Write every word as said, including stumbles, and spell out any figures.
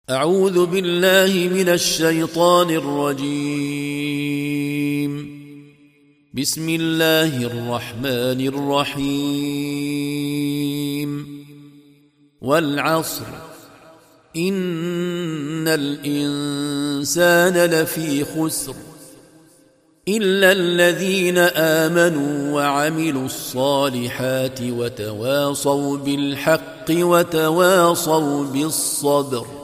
أعوذ بالله من الشيطان الرجيم. بسم الله الرحمن الرحيم. والعصر إن الإنسان لفي خسر إلا الذين آمنوا وعملوا الصالحات وتواصوا بالحق وتواصوا بالصبر.